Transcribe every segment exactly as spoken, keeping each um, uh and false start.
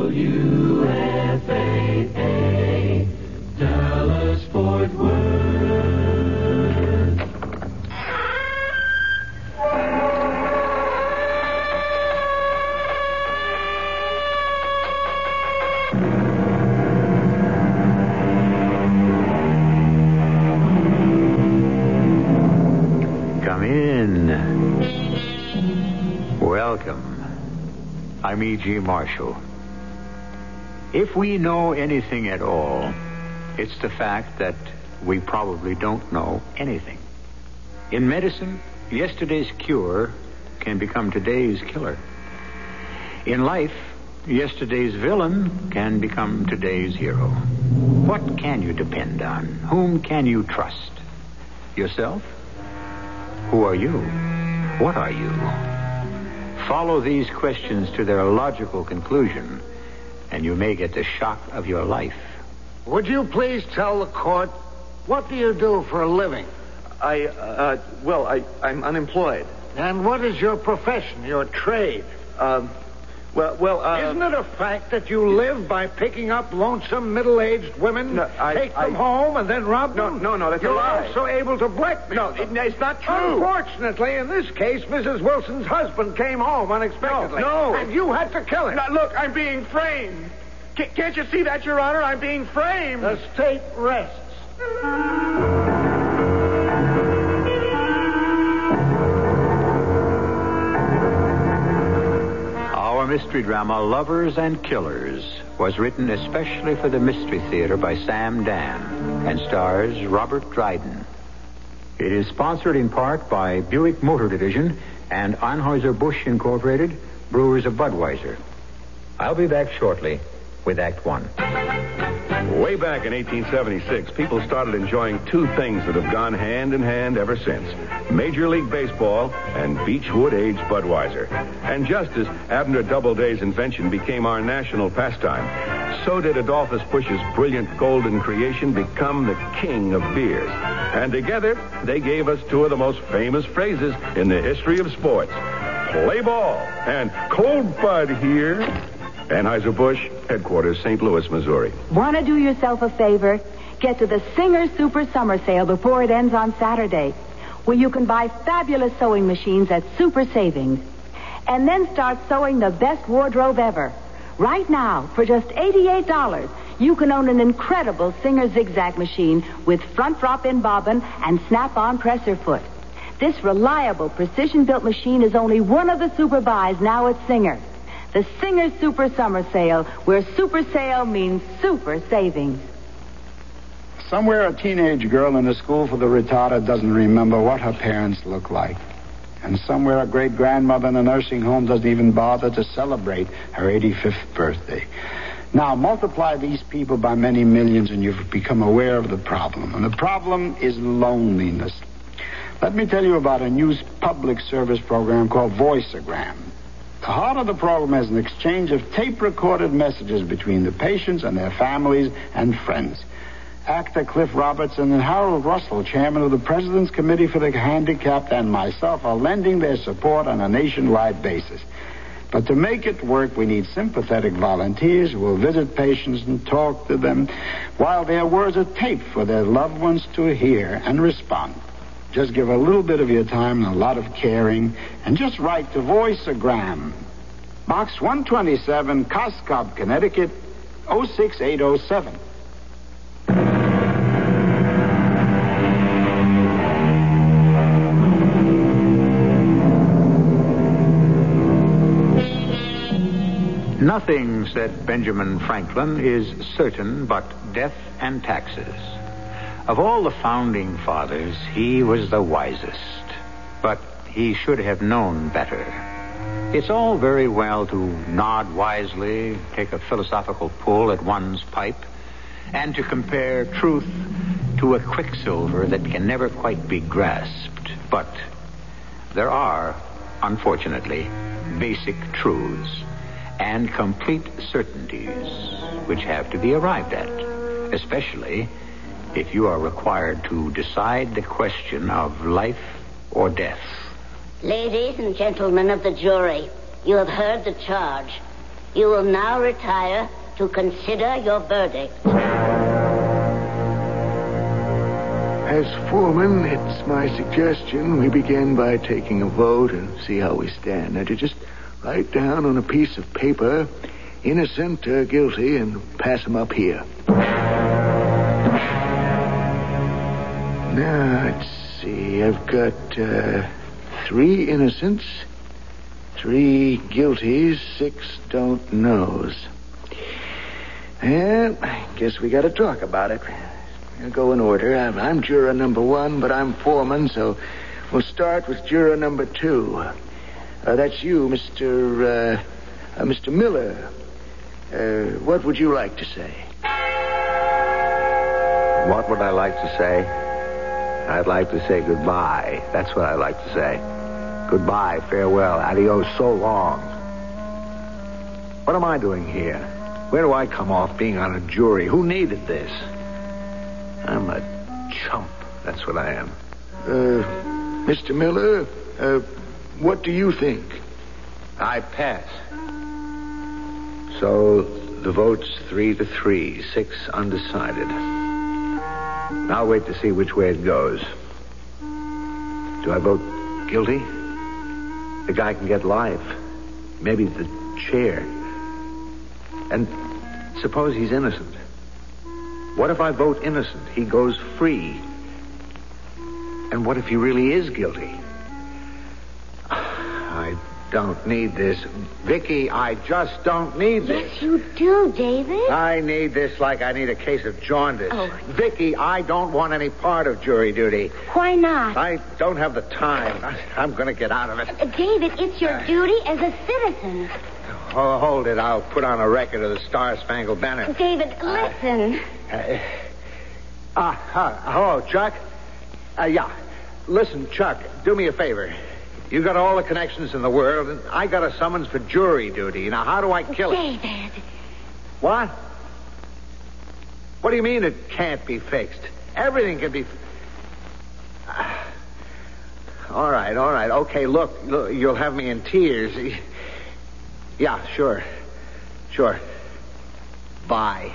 W F A A, Dallas Fort Worth. Come in. Welcome. I'm E G. Marshall. If we know anything at all, it's the fact that we probably don't know anything. In medicine, yesterday's cure can become today's killer. In life, yesterday's villain can become today's hero. What can you depend on? Whom can you trust? Yourself? Who are you? What are you? Follow these questions to their logical conclusion, and you may get the shock of your life. Would you please tell the court, what do you do for a living? I, uh, well, I, I'm unemployed. And what is your profession, your trade? Um, well, well, uh... Isn't it a fact that you live by picking up lonesome middle-aged women, no, I, take I, them home, and then rob no, them? No, no, that's You're a lie. also able to blackmail No, them. it, it's not true. Unfortunately, in this case, Missus Wilson's husband came home unexpectedly. No, no. And you had to kill him. Now, look, I'm being framed. C- can't you see that, Your Honor? I'm being framed. The state rests. Our mystery drama, Lovers and Killers, was written especially for the Mystery Theater by Sam Dan and stars Robert Dryden. It is sponsored in part by Buick Motor Division and Anheuser-Busch Incorporated, Brewers of Budweiser. I'll be back shortly with Act One. Way back in eighteen seventy-six, people started enjoying two things that have gone hand in hand ever since. Major League Baseball and Beechwood aged Budweiser. And just as Abner Doubleday's invention became our national pastime, so did Adolphus Busch's brilliant golden creation become the king of beers. And together, they gave us two of the most famous phrases in the history of sports. Play ball and cold bud here. Anheuser-Busch, headquarters, Saint Louis, Missouri. Want to do yourself a favor? Get to the Singer Super Summer Sale before it ends on Saturday, where you can buy fabulous sewing machines at super savings. And then start sewing the best wardrobe ever. Right now, for just eighty-eight dollars, you can own an incredible Singer zigzag machine with front drop-in bobbin and snap-on presser foot. This reliable, precision-built machine is only one of the super buys now at Singer. The Singer Super Summer Sale, where super sale means super savings. Somewhere a teenage girl in a school for the retarded doesn't remember what her parents look like. And somewhere a great-grandmother in a nursing home doesn't even bother to celebrate her eighty-fifth birthday. Now, multiply these people by many millions and you've become aware of the problem. And the problem is loneliness. Let me tell you about a new public service program called Voiceogram. The heart of the program is an exchange of tape-recorded messages between the patients and their families and friends. Actor Cliff Robertson and Harold Russell, chairman of the President's Committee for the Handicapped, and myself are lending their support on a nationwide basis. But to make it work, we need sympathetic volunteers who will visit patients and talk to them while their words are taped for their loved ones to hear and respond. Just give a little bit of your time and a lot of caring, and just write to Voiceogram. Box one twenty-seven, Coscob, Connecticut, oh six eight oh seven. Nothing, said Benjamin Franklin, is certain but death and taxes. Of all the founding fathers, he was the wisest. But he should have known better. It's all very well to nod wisely, take a philosophical pull at one's pipe, and to compare truth to a quicksilver that can never quite be grasped. But there are, unfortunately, basic truths and complete certainties which have to be arrived at, especially if you are required to decide the question of life or death. Ladies and gentlemen of the jury, you have heard the charge. You will now retire to consider your verdict. As foreman, it's my suggestion we begin by taking a vote and see how we stand. Now, to just write down on a piece of paper, innocent or guilty, and pass them up here. Now, let's see. I've got uh, three innocents, three guilties, six don't knows. Well, I guess we got to talk about it. We'll go in order. I'm, I'm juror number one, but I'm foreman, so we'll start with juror number two. Uh, that's you, Mister Uh, uh, Mister Miller. Uh, what would you like to say? What would I like to say? I'd like to say goodbye. That's what I'd like to say. Goodbye, farewell, adios, so long. What am I doing here? Where do I come off being on a jury? Who needed this? I'm a chump. That's what I am. Uh, Mister Miller, uh, what do you think? I pass. So the vote's three to three, six undecided. I'll wait to see which way it goes. Do I vote guilty? The guy can get life. Maybe the chair. And suppose he's innocent. What if I vote innocent? He goes free. And what if he really is guilty? I don't need this. Vicky, I just don't need this. Yes, you do, David. I need this like I need a case of jaundice. Oh. Vicky, I don't want any part of jury duty. Why not? I don't have the time. I, I'm going to get out of it. Uh, David, it's your duty as a citizen. Oh, hold it. I'll put on a record of the Star-Spangled Banner. David, listen. Uh, uh, uh, hello, Chuck. Uh, yeah. Listen, Chuck, do me a favor. You got all the connections in the world, and I got a summons for jury duty. Now, how do I kill it? David. What? What do you mean it can't be fixed? Everything can be... Uh, all right, all right. Okay, look, look, you'll have me in tears. Yeah, sure. Sure. Bye.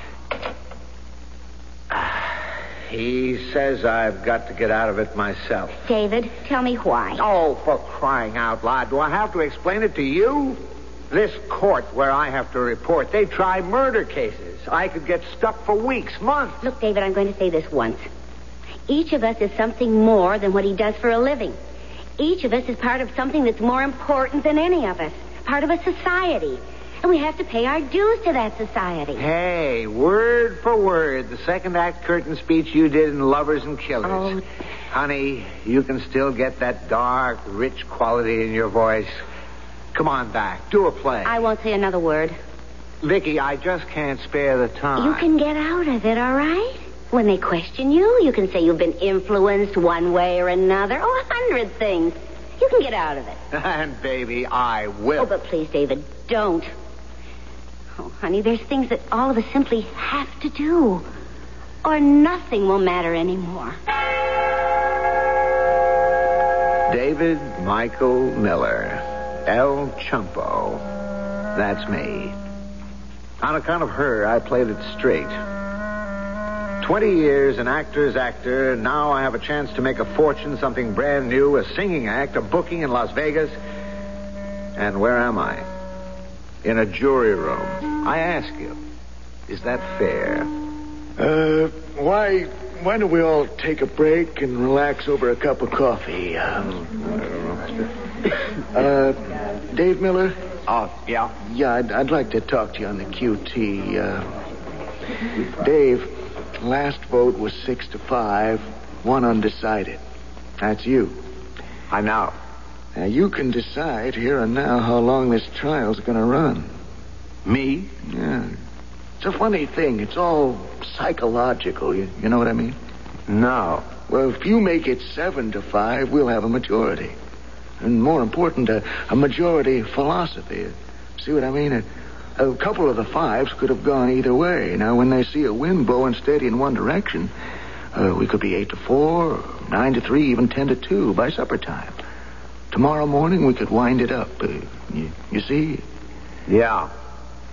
He says I've got to get out of it myself. David, tell me why. Oh, for crying out loud. Do I have to explain it to you? This court where I have to report, they try murder cases. I could get stuck for weeks, months. Look, David, I'm going to say this once. Each of us is something more than what he does for a living. Each of us is part of something that's more important than any of us. Part of a society. And we have to pay our dues to that society. Hey, word for word, the second act curtain speech you did in Lovers and Killers. Oh. Honey, you can still get that dark, rich quality in your voice. Come on back. Do a play. I won't say another word. Vicky, I just can't spare the time. You can get out of it, all right? When they question you, you can say you've been influenced one way or another. Oh, a hundred things. You can get out of it. And, baby, I will. Oh, but please, David, don't. Oh, honey, there's things that all of us simply have to do. Or nothing will matter anymore. David Michael Miller, El Chumpo. That's me. On account of her, I played it straight. Twenty years an actor's actor. Now I have a chance to make a fortune, something brand new, a singing act, a booking in Las Vegas. And where am I? In a jury room. I ask you, is that fair? Uh, why, why don't we all take a break and relax over a cup of coffee? Um, uh, Dave Miller? Oh, yeah? Yeah, I'd, I'd like to talk to you on the Q T. Uh, Dave, last vote was six to five, one undecided. That's you. I know. Now, you can decide here and now how long this trial's going to run. Me? Yeah. It's a funny thing. It's all psychological. You, you know what I mean? No. Well, if you make it seven to five, we'll have a majority. And more important, a, a majority philosophy. See what I mean? A, a couple of the fives could have gone either way. Now, when they see a wind blowing steady in one direction, uh, we could be eight to four, nine to three, even ten to two by supper time. Tomorrow morning, we could wind it up. Uh, you, you see? Yeah.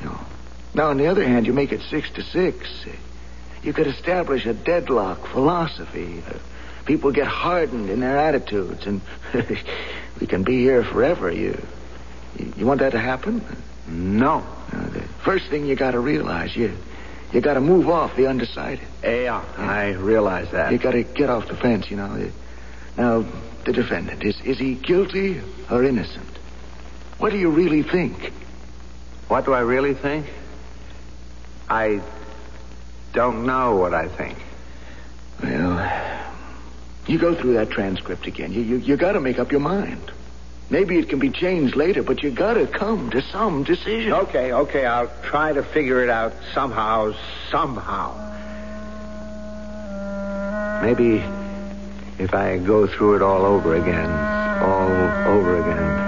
Now, on the other hand, you make it six to six. You could establish a deadlock philosophy. Uh, people get hardened in their attitudes, and we can be here forever. You, you want that to happen? No. Uh, the first thing you got to realize, you, you got to move off the undecided. Yeah, I realize that. You got to get off the fence, you know. Now, the defendant, is, is he guilty or innocent? What do you really think? What do I really think? I don't know what I think. Well, you go through that transcript again. You, you, you got to make up your mind. Maybe it can be changed later, but you got to come to some decision. Okay, okay, I'll try to figure it out somehow, somehow. Maybe if I go through it all over again, all over again.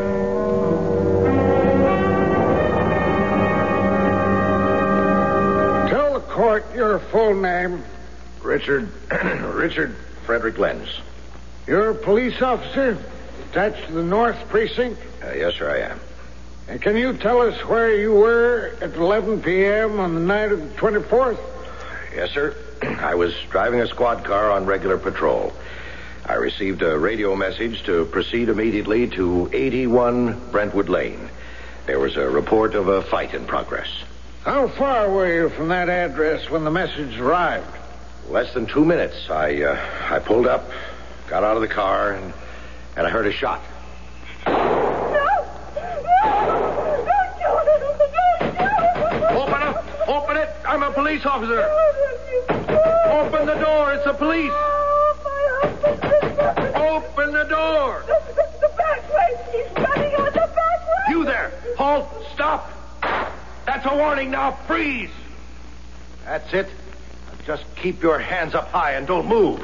Tell the court your full name. Richard, Richard Frederick Lenz. You're a police officer attached to the North Precinct? Uh, yes, sir, I am. And can you tell us where you were at eleven p.m. on the night of the twenty-fourth? Yes, sir. I was driving a squad car on regular patrol. I received a radio message to proceed immediately to eighty-one Brentwood Lane. There was a report of a fight in progress. How far were you from that address when the message arrived? Less than two minutes. I uh, I pulled up, got out of the car, and, and I heard a shot. Open up! Open it! I'm a police officer! Open the door! It's the police! Open the door! The back way! He's running out the back way! You there! Halt! Stop! That's a warning now! Freeze! That's it. Just keep your hands up high and don't move.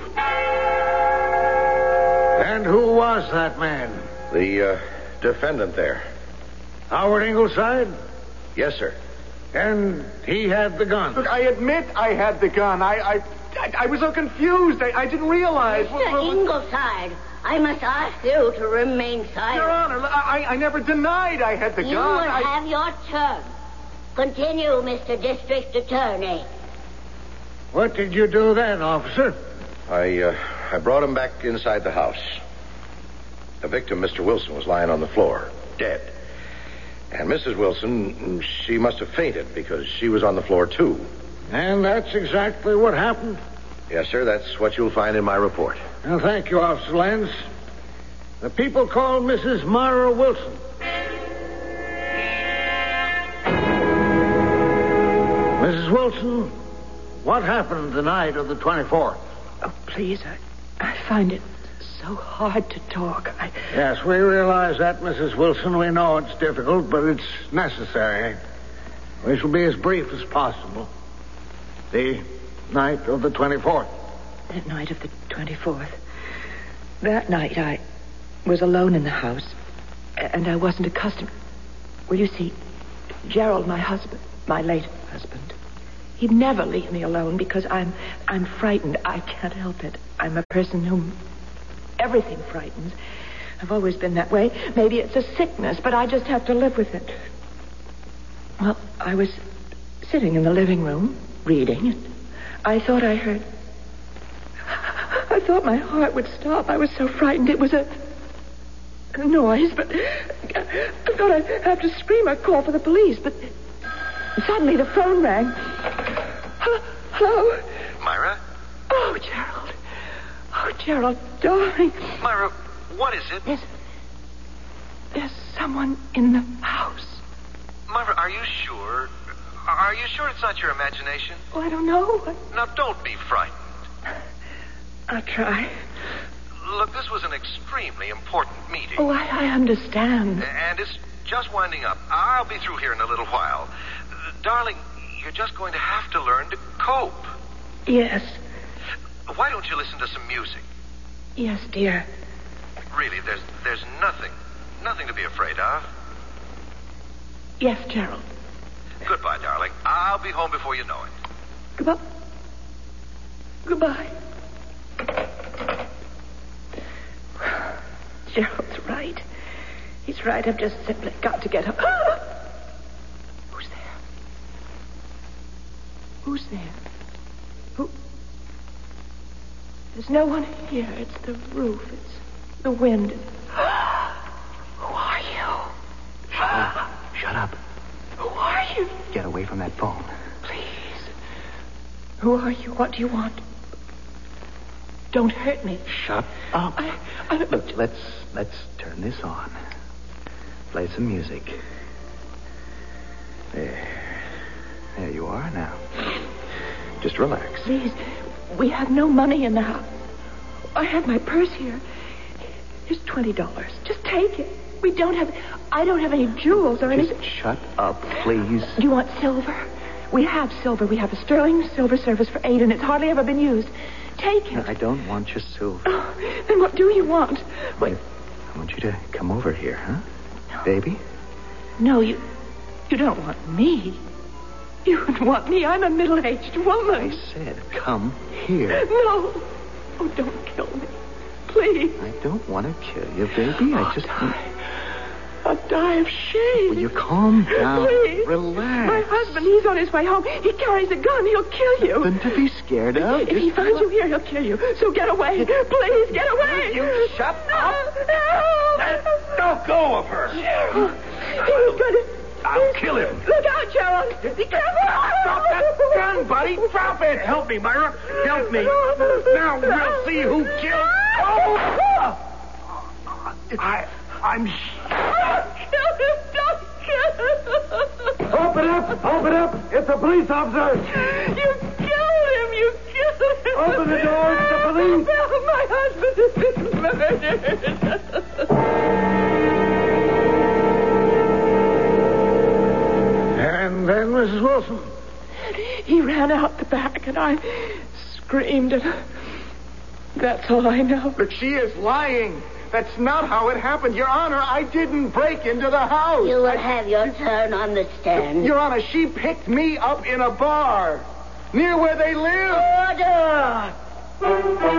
And who was that man? The uh, defendant there. Howard Ingleside? Yes, sir. And he had the gun. Look, I admit I had the gun. I I, I, I was so confused. I, I didn't realize. Mister Ingleside, I must ask you to remain silent. Your Honor, I, I never denied I had the you gun. will I... have your turn. Continue, Mister District Attorney. What did you do then, officer? I uh, I brought him back inside the house. The victim, Mister Wilson, was lying on the floor, dead. And Missus Wilson, she must have fainted because she was on the floor, too. And that's exactly what happened? Yes, sir. That's what you'll find in my report. Well, thank you, Officer Lenz. The people called Missus Myra Wilson. Missus Wilson, what happened the night of the twenty-fourth? Oh, please, I, I find it so hard to talk. I... Yes, we realize that, Missus Wilson. We know it's difficult, but it's necessary. We shall be as brief as possible. The night of the twenty-fourth. That night of the twenty-fourth. That night I was alone in the house, and I wasn't accustomed. Well, you see, Gerald, my husband, my late husband, he'd never leave me alone because I'm I'm frightened. I can't help it. I'm a person whom everything frightens. I've always been that way. Maybe it's a sickness, but I just have to live with it. Well, I was sitting in the living room, reading, and I thought I heard... I thought my heart would stop. I was so frightened. It was a, a noise, but I thought I'd have to scream or call for the police, but suddenly the phone rang. Hello? Hello? Myra? Oh, Gerald. Oh, Gerald, darling. Myra, what is it? There's, there's someone in the house. Myra, are you sure? Are you sure it's not your imagination? Oh, I don't know. Now, don't be frightened. I'll try. Look, this was an extremely important meeting. Oh, I, I understand. And it's just winding up. I'll be through here in a little while. Uh, darling, you're just going to have to learn to cope. Yes. Why don't you listen to some music? Yes, dear. Really, there's there's nothing, nothing to be afraid of. Yes, Gerald. Goodbye, darling. I'll be home before you know it. Goodbye. Goodbye. Gerald's right. He's right. I've just simply got to get up. Who's there? Who's there? Who? There's no one here. It's the roof. It's the wind. Who are you? Shut up. Shut up. Who are you? Get away from that phone. Please. Who are you? What do you want? Don't hurt me. Shut up. I, I, Look, let's let's turn this on. Play some music. There. There you are now. Just relax. Please. We have no money in the house. I have my purse here. Here's twenty dollars. Just take it. We don't have... I don't have any jewels or Just anything. shut up, please. Do you want silver? We have silver. We have a sterling silver service for eight, and it's hardly ever been used. Take it. I don't want your silver. Oh, then what do you want? Wait. I want you to come over here, huh? No. Baby? No, you... You don't want me. You would want me. I'm a middle-aged woman. I said come here. No. Oh, don't kill me. Please. I don't want to kill you, baby. I I'll just... die. I'll die of shame. Will you calm down? Please. Relax. My husband, he's on his way home. He carries a gun. He'll kill you. Nothing to be scared of. If Just he finds you here, he'll kill you. So get away. Please, get away. You shut up. No. Let go of her. Gerald. He's going to... I'll kill him. Look out, Gerald. Be careful. Stop that gun, buddy. Drop it. Help me, Myra. Help me. Now we'll see who killed... Oh! I... I'm... Don't kill him. Don't kill him. Open up. Open up. It's a police officer. You killed him. You killed him. Open the door. It's the police. Well, my husband has been murdered. And then, Missus Wilson? He ran out the back, and I screamed, and that's all I know. But she is lying. That's not how it happened. Your Honor, I didn't break into the house. You will I- have your turn on the stand. Your Honor, she picked me up in a bar near where they live. Order!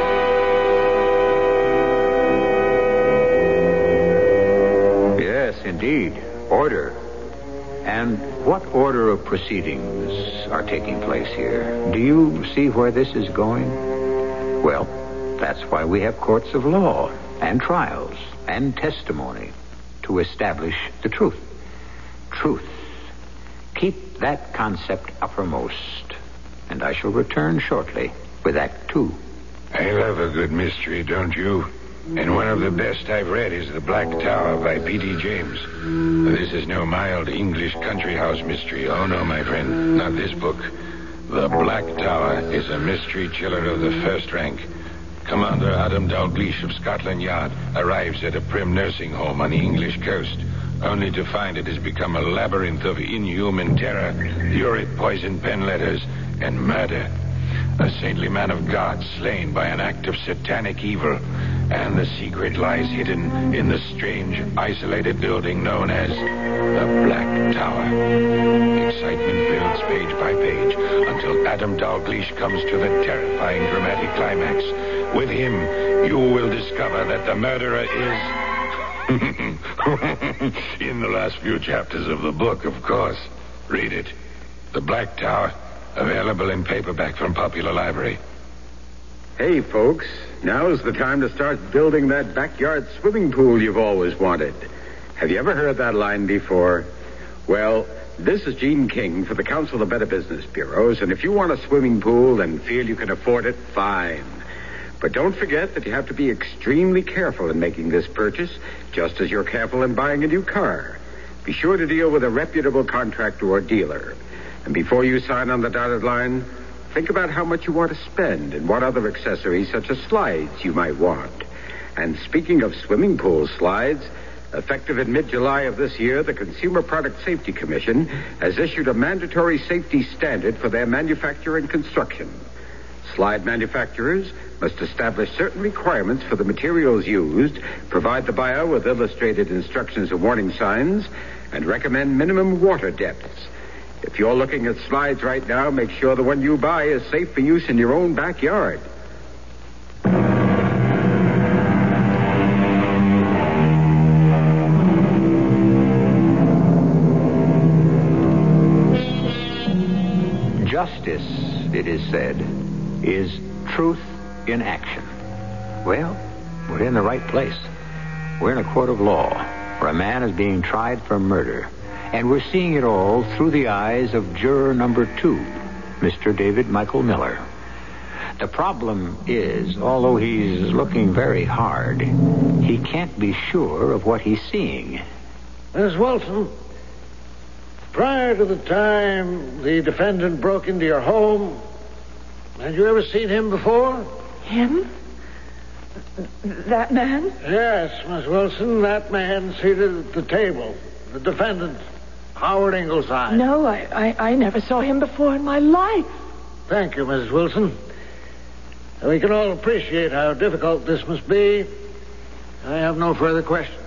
Yes, indeed. Order. And what order of proceedings are taking place here? Do you see where this is going? Well, that's why we have courts of law and trials and testimony to establish the truth. Truth. Keep that concept uppermost, and I shall return shortly with Act Two. I love a good mystery, don't you? And one of the best I've read is The Black Tower by P D James. This is no mild English country house mystery. Oh, no, my friend, not this book. The Black Tower is a mystery chiller of the first rank. Commander Adam Dalgleish of Scotland Yard arrives at a prim nursing home on the English coast, only to find it has become a labyrinth of inhuman terror, lurid poison pen letters, and murder. A saintly man of God slain by an act of satanic evil, and the secret lies hidden in the strange, isolated building known as the Black Tower. Excitement builds page by page until Adam Dalgleish comes to the terrifying dramatic climax. With him, you will discover that the murderer is... in the last few chapters of the book, of course. Read it. The Black Tower, available in paperback from Popular Library. Hey, folks, now's the time to start building that backyard swimming pool you've always wanted. Have you ever heard that line before? Well, this is Gene King for the Council of Better Business Bureaus, and if you want a swimming pool and feel you can afford it, fine. But don't forget that you have to be extremely careful in making this purchase, just as you're careful in buying a new car. Be sure to deal with a reputable contractor or dealer. And before you sign on the dotted line, think about how much you want to spend and what other accessories, such as slides, you might want. And speaking of swimming pool slides, effective in mid-July of this year, the Consumer Product Safety Commission has issued a mandatory safety standard for their manufacture and construction. Slide manufacturers must establish certain requirements for the materials used, provide the buyer with illustrated instructions and warning signs, and recommend minimum water depths. If you're looking at slides right now, make sure the one you buy is safe for use in your own backyard. justice, it is said, is truth in action. Well, we're in the right place. We're in a court of law where a man is being tried for murder. And we're seeing it all through the eyes of juror number two, Mister David Michael Miller. The problem is, although he's looking very hard, he can't be sure of what he's seeing. Miss Wilson, prior to the time the defendant broke into your home, had you ever seen him before? Him? That man? Yes, Miss Wilson, that man seated at the table. The defendant, Howard Ingleside. No, I, I, I never saw him before in my life. Thank you, Missus Wilson. We can all appreciate how difficult this must be. I have no further questions.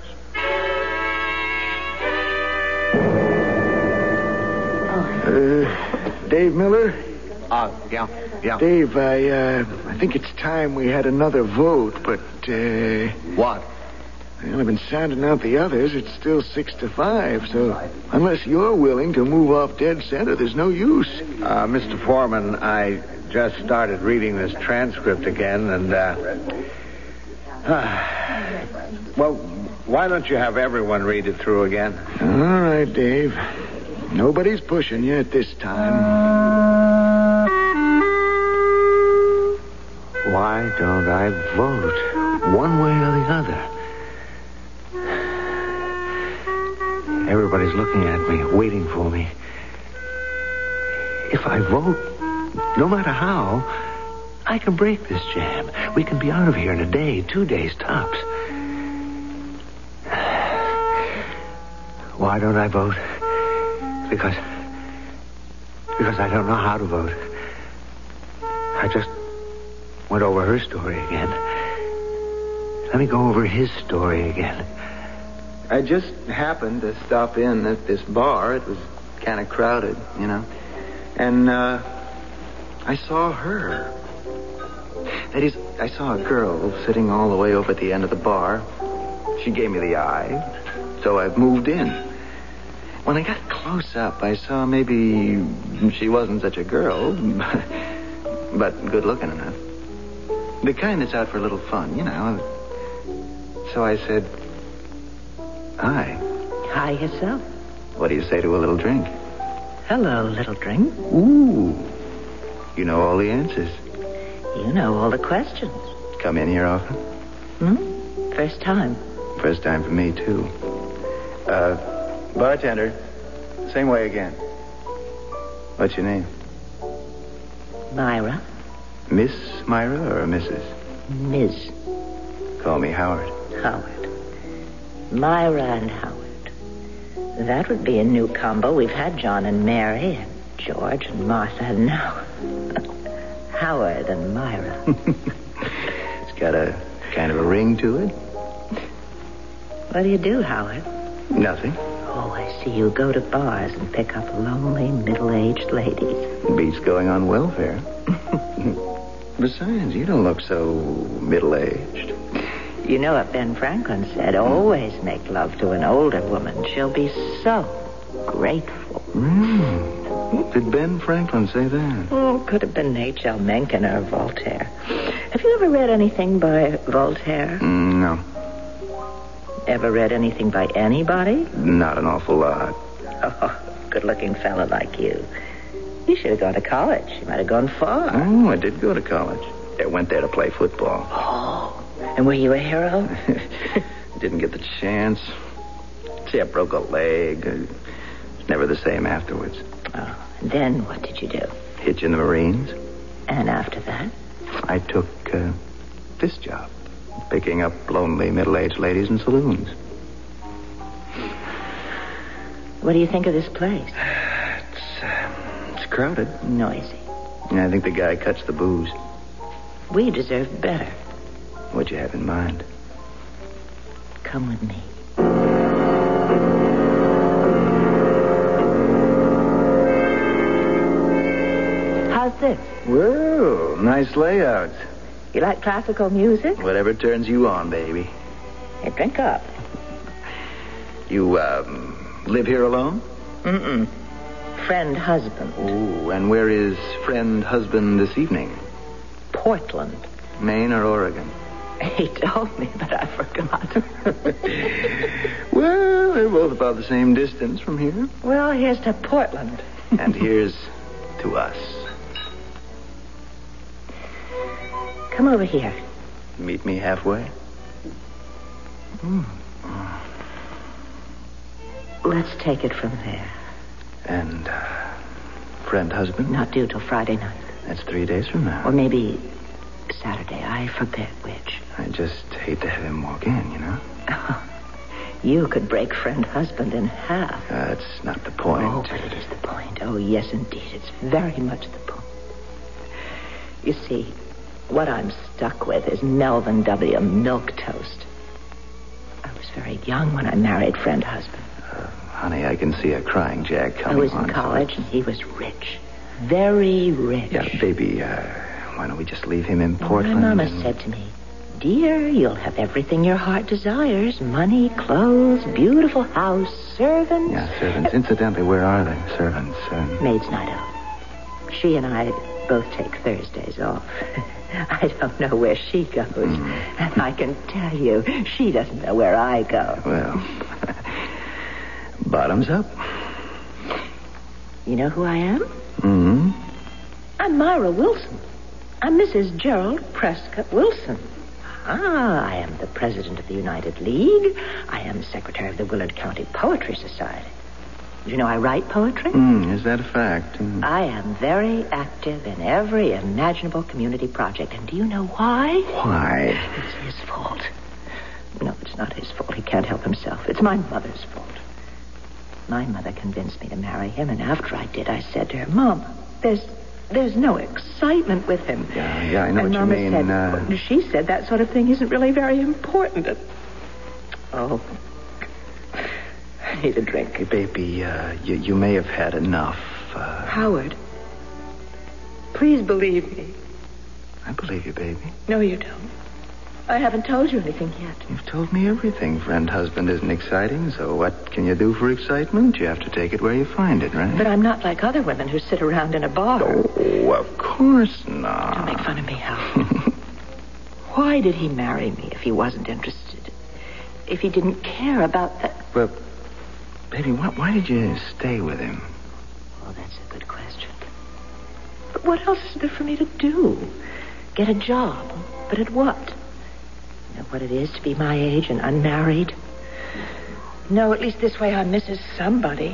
Uh, Dave Miller? Uh, yeah, yeah. Dave, I, uh, I think it's time we had another vote, but, uh... What? Well, I've been sounding out the others. It's still six to five, so unless you're willing to move off dead center, there's no use. Uh, Mister Foreman, I just started reading this transcript again, and, uh... uh well, why don't you have everyone read it through again? All right, Dave. Nobody's pushing you at this time. Why don't I vote one way or the other? Everybody's looking at me, waiting for me. If I vote, no matter how, I can break this jam. We can be out of here in a day, two days tops. Why don't I vote? Because... Because I don't know how to vote. I just went over her story again. Let me go over his story again. I just happened to stop in at this bar. It was kind of crowded, you know. And, uh, I saw her. That is, I saw a girl sitting all the way over at the end of the bar. She gave me the eye, so I moved in. When I got close up, I saw maybe she wasn't such a girl, but good looking enough. The kind that's out for a little fun, you know. So I said, hi. Hi yourself. What do you say to a little drink? Hello, little drink. Ooh. You know all the answers. You know all the questions. Come in here often? Hmm? First time. First time for me, too. Uh, bartender. Same way again. What's your name? Myra. Miss Myra or Missus? Miz. Call me Howard. Howard. Myra and Howard. That would be a new combo. We've had John and Mary and George and Martha, and now Howard and Myra. It's got a kind of a ring to it. What do you do, Howard? Nothing. Oh, I see you go to bars and pick up lonely, middle-aged ladies. Beats going on welfare. Besides, you don't look so middle-aged. You know what Ben Franklin said, always make love to an older woman. She'll be so grateful. Mm. Did Ben Franklin say that? Oh, could have been H L Mencken or Voltaire. Have you ever read anything by Voltaire? Mm, no. Ever read anything by anybody? Not an awful lot. Oh, good-looking fella like you. You should have gone to college. You might have gone far. Oh, I did go to college. I went there to play football. Oh, and were you a hero? Didn't get the chance. See, I broke a leg. It was never the same afterwards. Oh, and then what did you do? Hitch in the Marines. And after that? I took uh, this job. Picking up lonely middle-aged ladies in saloons. What do you think of this place? It's, uh, it's crowded. Noisy. I think the guy cuts the booze. We deserve better. What'd you have in mind? Come with me. How's this? Whoa, nice layouts. You like classical music? Whatever turns you on, baby. Hey, drink up. You, um, live here alone? Mm-mm. friend husband. Oh, and where is friend husband this evening? Portland. Maine or Oregon? He told me, but I forgot. Well, they're both about the same distance from here. Well, here's to Portland. And here's to us. Come over here. Meet me halfway. Mm. Let's take it from there. And, uh, friend husband? Not due till Friday night. That's three days from now. Or maybe Saturday. I forget which. I just hate to have him walk in, you know? Oh, you could break friend husband in half. That's not the point. Oh, but it is the point. Oh, yes, indeed. It's very much the point. You see, what I'm stuck with is Melvin W. Milquetoast. I was very young when I married friend husband. Uh, honey, I can see a crying Jack coming on. I was in on, college, so and he was rich. Very rich. Yeah, baby, uh, why don't we just leave him in Portland? My mama and... said to me, dear, you'll have everything your heart desires. Money, clothes, beautiful house, servants. Yeah, servants. Incidentally, where are the servants? Um... Maid's night out. She and I both take Thursdays off. I don't know where she goes. Mm. And I can tell you, she doesn't know where I go. Well, bottoms up. You know who I am? Mm-hmm. I'm Myra Wilson. I'm Missus Gerald Prescott Wilson. Ah, I am the president of the United League. I am the secretary of the Willard County Poetry Society. You know I write poetry? Mm, is that a fact? Mm. I am very active in every imaginable community project. And do you know why? Why? It's his fault. No, it's not his fault. He can't help himself. It's my mother's fault. My mother convinced me to marry him, and after I did, I said to her, Mom, there's there's no excitement with him. Yeah, yeah, I know and what Mama you mean. Said, uh... She said that sort of thing isn't really very important. And... Oh, I need a drink. Hey, baby, uh, you, you may have had enough. Uh... Howard, please believe me. I believe you, baby. No, you don't. I haven't told you anything yet. You've told me everything. Friend husband isn't exciting, so what can you do for excitement? You have to take it where you find it, right? But I'm not like other women who sit around in a bar. Oh, of course not. Don't make fun of me, Howard. Why did he marry me if he wasn't interested? If he didn't care about that? Well, baby, why, why did you stay with him? Oh, that's a good question. But what else is there for me to do? Get a job. But at what? Know what it is to be my age and unmarried? No, at least this way I'm Missus Somebody.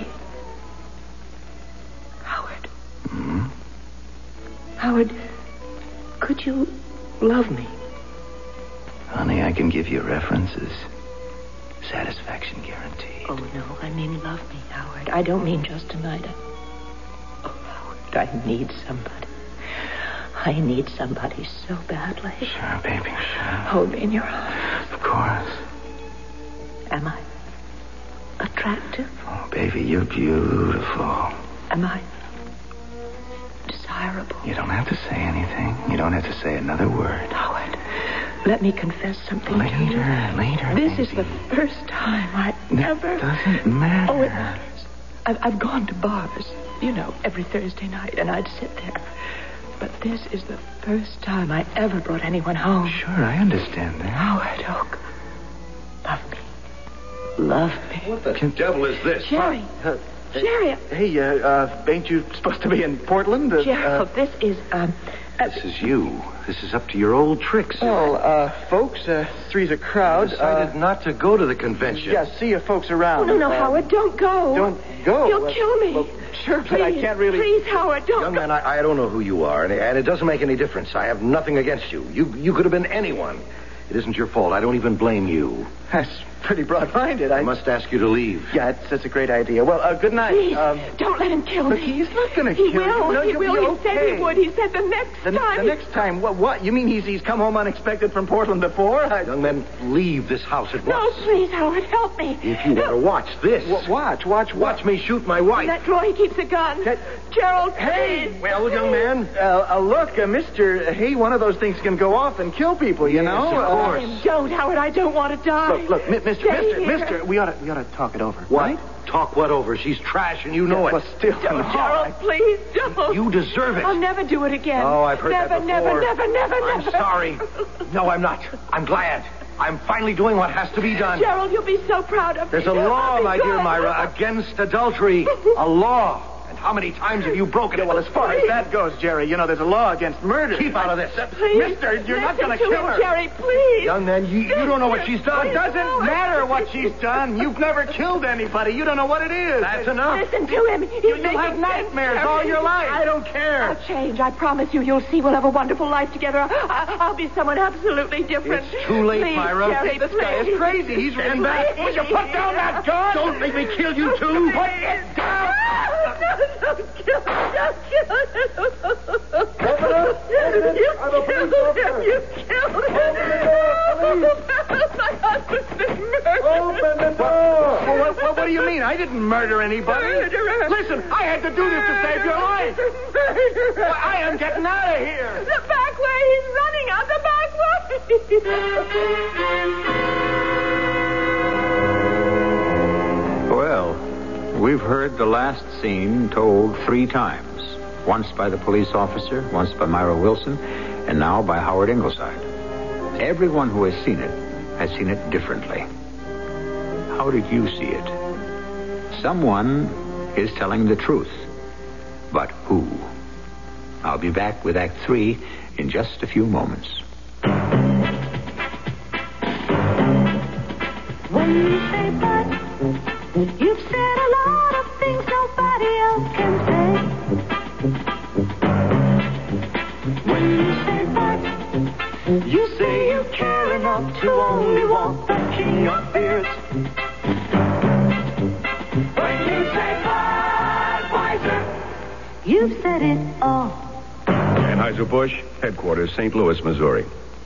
Howard. Hmm? Howard, could you love me? Honey, I can give you references. Satisfaction guarantee. Oh, no, I mean love me, Howard. I don't mean just tonight. I... Oh, Howard, I need somebody. I need somebody so badly. Sure, baby, sure. Hold me in your arms. Of course. Am I attractive? Oh, baby, you're beautiful. Am I desirable? You don't have to say anything. You don't have to say another word. Howard, let me confess something later, to you. Later, later, This baby. is the first time I it ever... doesn't matter. Oh, it matters. I've, I've gone to bars, you know, every Thursday night, and I'd sit there. But this is the first time I ever brought anyone home. Sure, I understand that. Howard Oak, love me. Love me. What the devil is this? Jerry. Uh, Jerry. Hey, uh, uh, ain't you supposed to be in Portland? Uh, Gerald, this is, um... Uh, This is you. This is up to your old tricks. Oh, uh, folks, uh, three's a crowd. I decided uh, not to go to the convention. Yeah, see you folks around. Oh, no, no, uh, Howard, don't go. Don't go. You'll Uh, kill me. Well, sure, please, but I can't really... Please, Howard, don't Young go. man, I, I don't know who you are, and, and it doesn't make any difference. I have nothing against you. You you could have been anyone. It isn't your fault. I don't even blame you. That's pretty broad-minded. I I must ask you to leave. Yeah, it's, that's a great idea. Well, uh, good night. Please, Um, don't let him kill but me. he's not going to He kill will. you. No, he you'll will. be He okay. said he would. He said the next The, time. the next time? What? What? You mean he's he's come home unexpected from Portland before? I... Young men, leave this house at No, once. please, Howard, help me. If you want to watch this. W- watch, watch, Watch me shoot my wife. In that drawer, he keeps a gun. That- Gerald, Hey, please. well, young man, uh, uh, look, uh, Mister Hey, one of those things can go off and kill people, you Yes, know? of Uh, course. Don't, Howard. I don't want to die. Look, look, mi- Mister Stay Mister here. Mister We ought to we ought to talk it over. What? Right? talk what over? She's trash and you know Yeah, it. but still, Don't, no, Gerald, please, don't. You deserve it. I'll never do it again. Oh, I've heard never, that before. Never, never, never, I'm never. sorry. No, I'm not. I'm glad. I'm finally doing what has to be done. Gerald, you'll be so proud of me. There's a law, I'll be my dear good. Myra, against adultery. A law. And how many times have you broken it? Well, as far as that goes, Jerry, you know, there's a law against murder. Keep out of this. Please, Mister, you're not listen going to to kill him, her. Jerry, please. Young man, you, you don't know what she's done. It doesn't matter what she's done. You've never killed anybody. You don't know what it is. That's enough. Listen to him. He's You'll making have sense, nightmares Jerry. all your life. I don't care. I'll change. I promise you. You'll see. We'll have a wonderful life together. I- I'll be someone absolutely different. It's too late, please, Myra. Jerry, This guy is crazy. He's Stand back. Will you put down that gun? Don't make me kill you, too. Put it down. No, don't kill him. Don't kill him. Open up. You I'm a police killed him. officer. You killed him. Open the door, Oh, my husband's been murdered. Open the door. Well, what, what, what do you mean? I didn't murder anybody. Murderer. Listen, I had to do this to save your life. Murderer. Well, I am getting out of here. The back way. He's running out the back way. Well, we've heard the last scene told three times. Once by the police officer, once by Myra Wilson, and now by Howard Ingleside. Everyone who has seen it has seen it differently. How did you see it? Someone is telling the truth. But who? I'll be back with Act Three in just a few moments. When you say but, you've said a lot of things nobody else can say. When you say but, you say you care enough to only want the king of beers. When you say Budweiser, you've said it all. Anheuser-Busch, headquarters, Saint Louis, Missouri.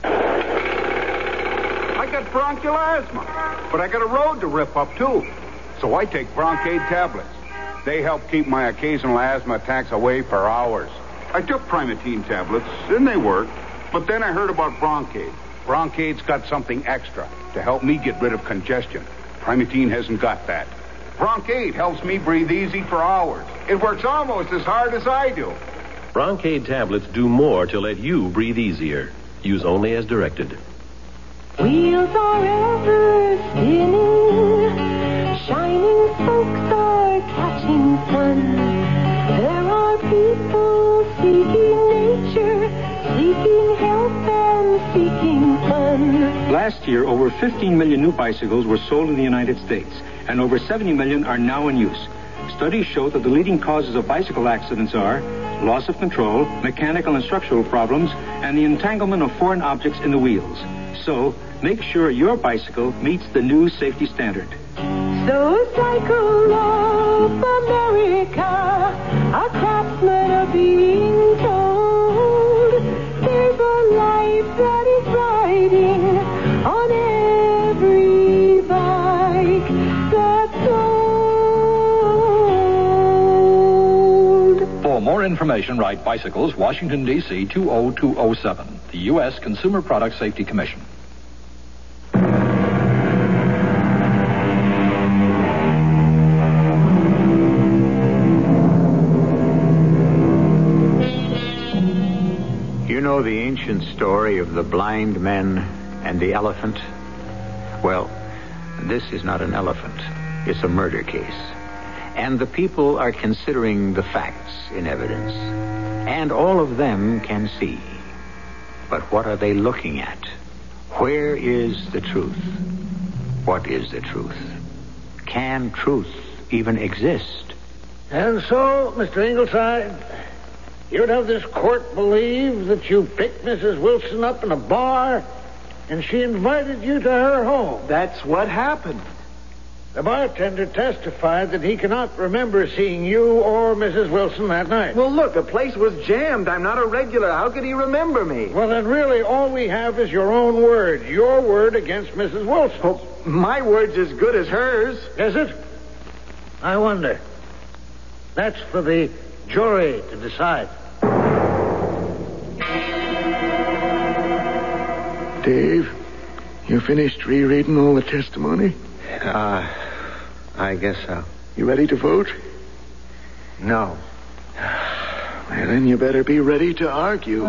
I got bronchial asthma, but I got a road to rip up, too. So I take Broncaid tablets. They help keep my occasional asthma attacks away for hours. I took Primatene tablets, and they worked. But then I heard about Broncaid. Broncaid's got something extra to help me get rid of congestion. Primatene hasn't got that. Broncaid helps me breathe easy for hours. It works almost as hard as I do. Broncaid tablets do more to let you breathe easier. Use only as directed. Wheels are ever spinning, shining spokes are catching sun. There are people seeking nature, seeking help and seeking fun. Last year, over fifteen million new bicycles were sold in the United States, and over seventy million are now in use. Studies show that the leading causes of bicycle accidents are loss of control, mechanical and structural problems, and the entanglement of foreign objects in the wheels. So, make sure your bicycle meets the new safety standard. So cycle of America, our craftsmen are being told there's a life that is riding on every bike that's sold. For more information, write Bicycles, Washington, D C two oh two oh seven, the U S Consumer Product Safety Commission. You know the ancient story of the blind men and the elephant? Well, this is not an elephant. It's a murder case. And the people are considering the facts in evidence. And all of them can see. But what are they looking at? Where is the truth? What is the truth? Can truth even exist? And so, Mister Ingleside, you'd have this court believe that you picked Missus Wilson up in a bar and she invited you to her home. That's what happened. The bartender testified that he cannot remember seeing you or Missus Wilson that night. Well, look, the place was jammed. I'm not a regular. How could he remember me? Well, then really all we have is your own word. Your word against Missus Wilson. Well, my word's as good as hers. Is it? I wonder. That's for the jury to decide. Dave, you finished rereading all the testimony? Uh, I guess so. You ready to vote? No. Well, then you better be ready to argue.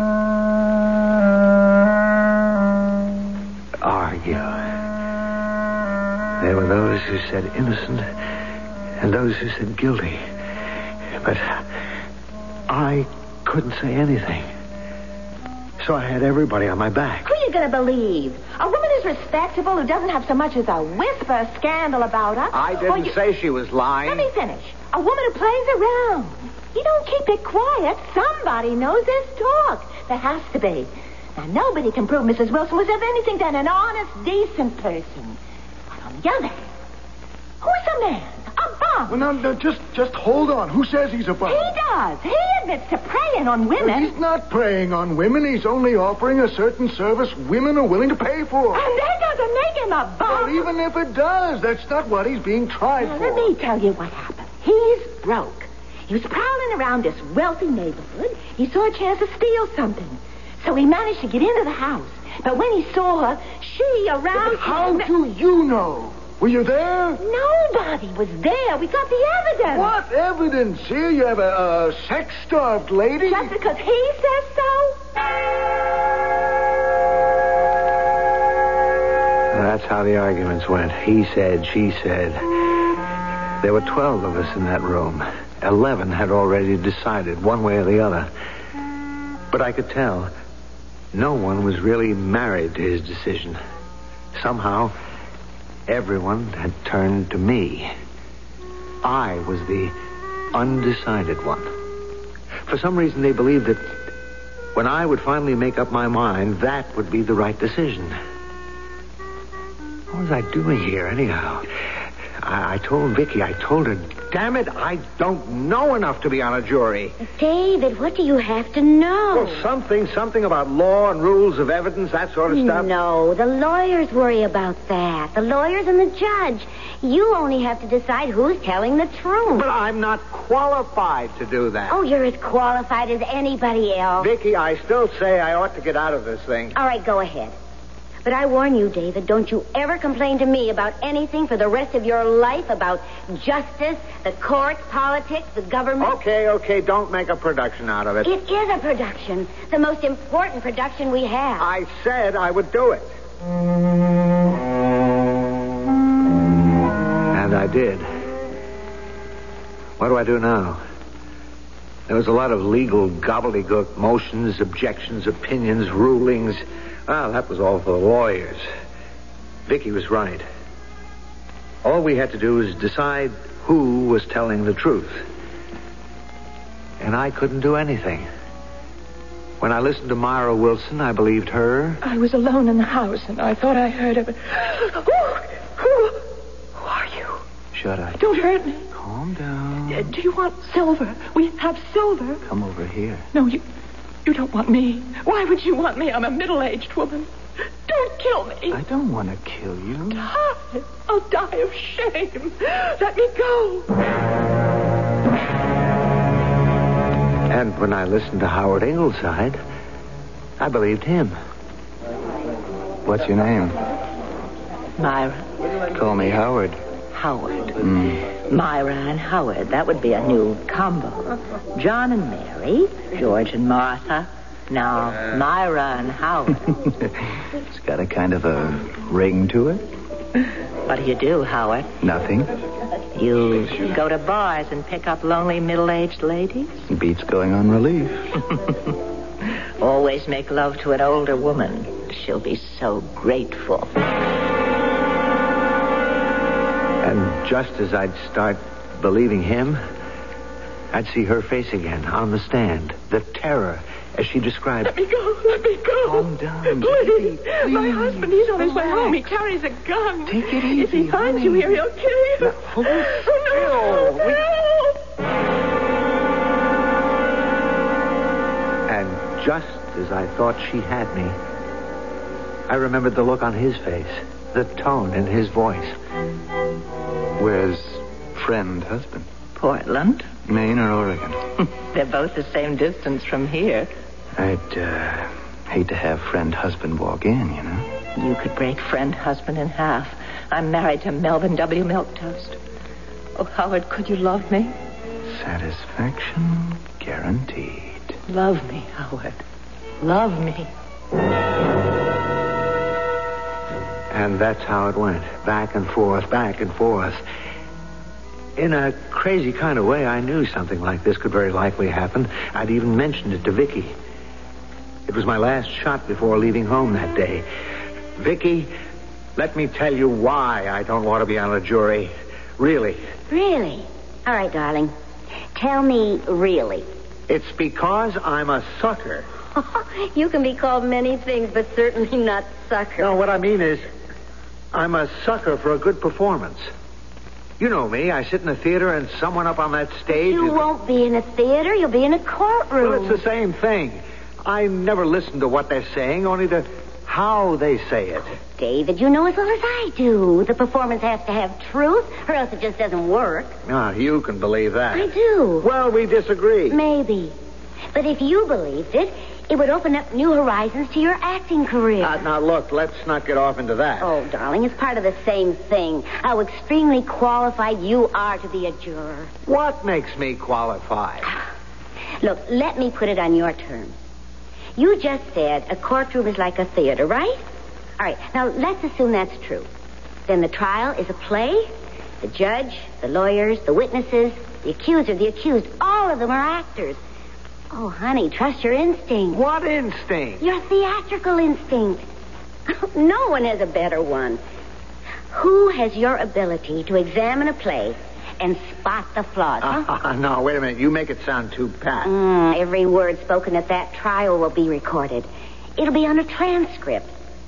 Argue. There were those who said innocent and those who said guilty. But I couldn't say anything. So I had everybody on my back. Who are you going to believe? A woman who's respectable, who doesn't have so much as a whisper of scandal about her? I didn't Or you... say she was lying. Let me finish. A woman who plays around. You don't keep it quiet. Somebody knows there's talk. There has to be. Now, nobody can prove Missus Wilson was ever anything than an honest, decent person. But on the other hand, who's a man? A bum. Well, now, now, just, just hold on. Who says he's a bum? He does. He admits to preying on women. Well, he's not preying on women. He's only offering a certain service women are willing to pay for. And that doesn't make him a bum. Well, even if it does, that's not what he's being tried now, for. let me tell you what happened. He's broke. He was prowling around this wealthy neighborhood. He saw a chance to steal something. So he managed to get into the house. But when he saw her, she aroused... But how do you know? Were you there? Nobody was there. We got the evidence. What evidence? Here you have a, a sex-starved lady? Just because he says so? That's how the arguments went. He said, she said. There were twelve of us in that room. Eleven had already decided one way or the other. But I could tell no one was really married to his decision. Somehow, everyone had turned to me. I was the undecided one. For some reason, they believed that when I would finally make up my mind, that would be the right decision. What was I doing here, anyhow? I, I told Vicky, I told her, damn it, I don't know enough to be on a jury. David, what do you have to know? Well, something, something about law and rules of evidence, that sort of stuff. No, the lawyers worry about that. The lawyers and the judge. You only have to decide who's telling the truth. But I'm not qualified to do that. Oh, you're as qualified as anybody else. Vicky, I still say I ought to get out of this thing. All right, go ahead. But I warn you, David, don't you ever complain to me about anything for the rest of your life about justice, the courts, politics, the government. Okay, okay, don't make a production out of it. It is a production. The most important production we have. I said I would do it. And I did. What do I do now? There was a lot of legal gobbledygook, motions, objections, opinions, rulings. Well, that was all for the lawyers. Vicky was right. All we had to do was decide who was telling the truth. And I couldn't do anything. When I listened to Myra Wilson, I believed her. I was alone in the house, and I thought I heard of it. Oh, who, who are you? Shut up. Don't hurt me. Calm down. Uh, do you want silver? We have silver. Come over here. No, you... You don't want me. Why would you want me? I'm a middle-aged woman. Don't kill me. I don't want to kill you. Die. I'll die of shame. Let me go. And when I listened to Howard Ingleside, I believed him. What's your name? Myra. Call me Howard. Howard. Mm. Myra and Howard. That would be a new combo. John and Mary. George and Martha. Now, Myra and Howard. It's got a kind of a ring to it. What do you do, Howard? Nothing. You go to bars and pick up lonely middle-aged ladies? Beats going on relief. Always make love to an older woman. She'll be so grateful. And just as I'd start believing him, I'd see her face again on the stand. The terror, as she described. Let me go. Let me go. Calm down. Please. Please. My husband, he's on his way home. He carries a gun. Take it easy. If he finds you here, he'll kill you. Now, hold oh, no. still. No. And just as I thought she had me, I remembered the look on his face, the tone in his voice. Where's friend husband? Portland. Maine or Oregon? They're both the same distance from here. I'd uh, hate to have friend husband walk in, you know. You could break friend husband in half. I'm married to Melvin W. Milktoast. Oh, Howard, could you love me? Satisfaction guaranteed. Love me, Howard. Love me. And that's how it went. Back and forth, back and forth. In a crazy kind of way, I knew something like this could very likely happen. I'd even mentioned it to Vicky. It was my last shot before leaving home that day. Vicky, let me tell you why I don't want to be on a jury. Really. Really? All right, darling. Tell me really. It's because I'm a sucker. You can be called many things, but certainly not sucker. No, what I mean is, I'm a sucker for a good performance. You know me. I sit in a theater and someone up on that stage... You is... won't be in a theater. You'll be in a courtroom. Well, it's the same thing. I never listen to what they're saying, only to how they say it. David, you know as well as I do. The performance has to have truth, or else it just doesn't work. Ah, you can believe that. I do. Well, we disagree. Maybe. But if you believed it, it would open up new horizons to your acting career. Uh, now, look, let's not get off into that. Oh, darling, it's part of the same thing. How extremely qualified you are to be a juror. What makes me qualified? Look, let me put it on your terms. You just said a courtroom is like a theater, right? All right, now let's assume that's true. Then the trial is a play. The judge, the lawyers, the witnesses, the accuser, the accused, all of them are actors. Oh, honey, trust your instinct. What instinct? Your theatrical instinct. No one has a better one. Who has your ability to examine a play and spot the flaws, huh? Uh, no, wait a minute. You make it sound too pat. Mm, every word spoken at that trial will be recorded. It'll be on a transcript.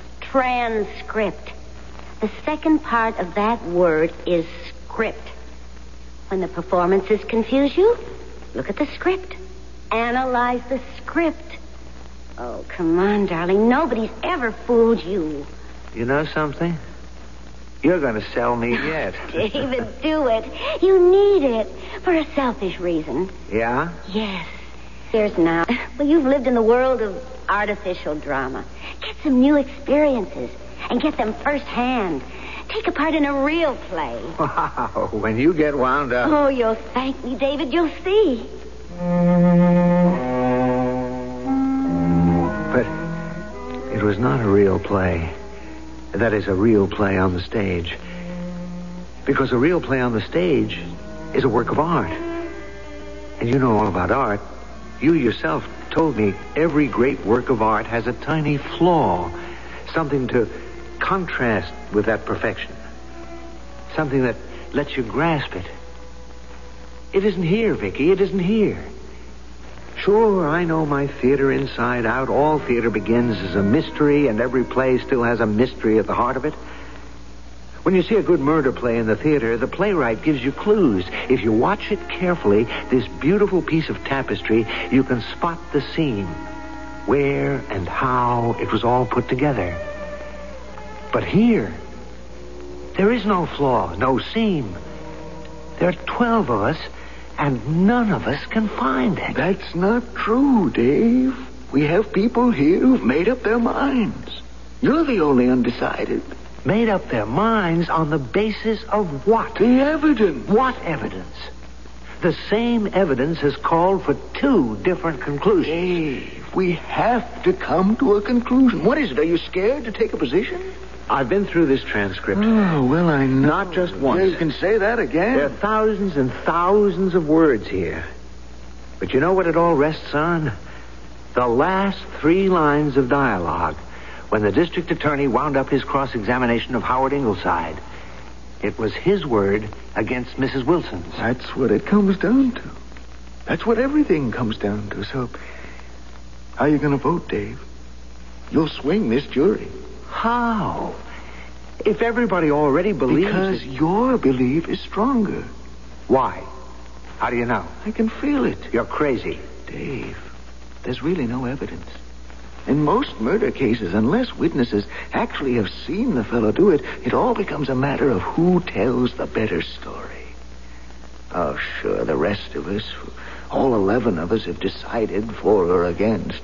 Transcript. The second part of that word is script. When the performances confuse you, look at the script. Analyze the script. Oh, come on, darling. Nobody's ever fooled you. You know something? You're going to sell me yet. David, do it. You need it for a selfish reason. Yeah? Yes. Here's now. Well, you've lived in the world of artificial drama. Get some new experiences and get them firsthand. Take a part in a real play. Wow. When you get wound up. Oh, you'll thank me, David. You'll see. But it was not a real play. That is, a real play on the stage. Because a real play on the stage is a work of art. And you know all about art. You yourself told me every great work of art has a tiny flaw. Something to contrast with that perfection. Something that lets you grasp it. It isn't here, Vicky. It isn't here. Sure, I know my theater inside out. All theater begins as a mystery, and every play still has a mystery at the heart of it. When you see a good murder play in the theater, the playwright gives you clues. If you watch it carefully, this beautiful piece of tapestry, you can spot the scene, where and how it was all put together. But here, there is no flaw, no seam. There are twelve of us, and none of us can find it. That's not true, Dave. We have people here who've made up their minds. You're the only undecided. Made up their minds on the basis of what? The evidence. What evidence? The same evidence has called for two different conclusions. Dave, we have to come to a conclusion. What is it? Are you scared to take a position? I've been through this transcript. Oh, well, I know. Not just once. Yeah, you can say that again. There are thousands and thousands of words here. But you know what it all rests on? The last three lines of dialogue, when the district attorney wound up his cross-examination of Howard Ingleside. It was his word against Missus Wilson's. That's what it comes down to. That's what everything comes down to. So, how are you going to vote, Dave? You'll swing this jury. How? If everybody already believes... Because it... your belief is stronger. Why? How do you know? I can feel it. You're crazy. Dave, there's really no evidence. In most murder cases, unless witnesses actually have seen the fellow do it, it all becomes a matter of who tells the better story. Oh, sure, the rest of us, all eleven of us, have decided for or against.